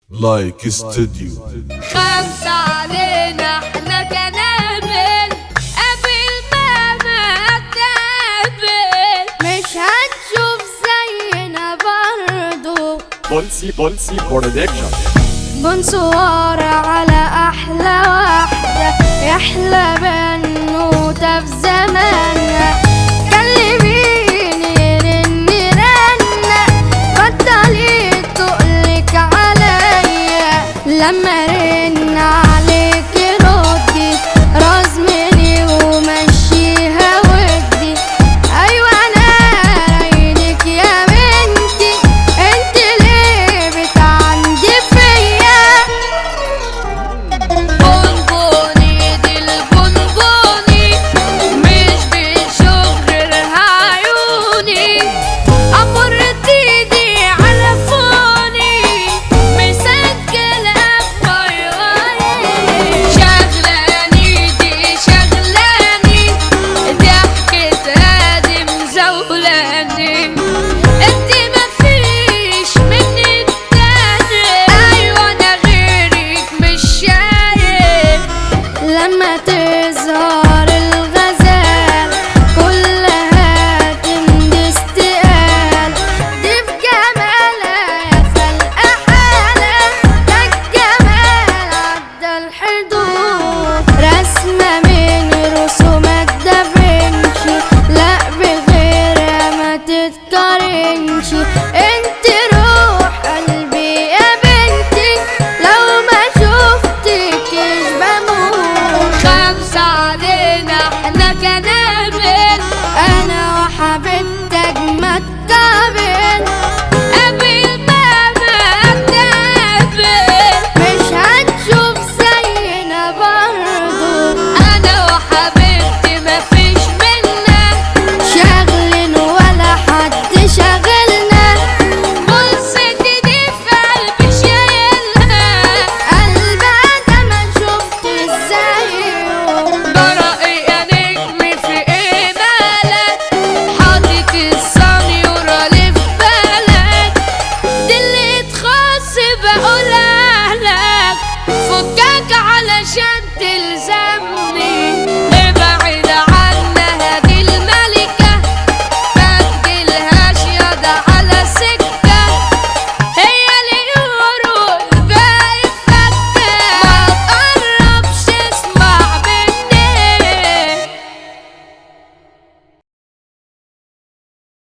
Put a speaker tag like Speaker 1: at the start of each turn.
Speaker 1: لايك استوديو.
Speaker 2: خمسة علينا احنا كنابل قبل ما تقابل، مش هتشوف زينا برضو.
Speaker 3: بولسي برودكشن.
Speaker 2: بنصور على احلى واحدة، يحلى بنوتة في زماننا. كلميني رني رنة، بطلي تقلك عليا لما رن عليك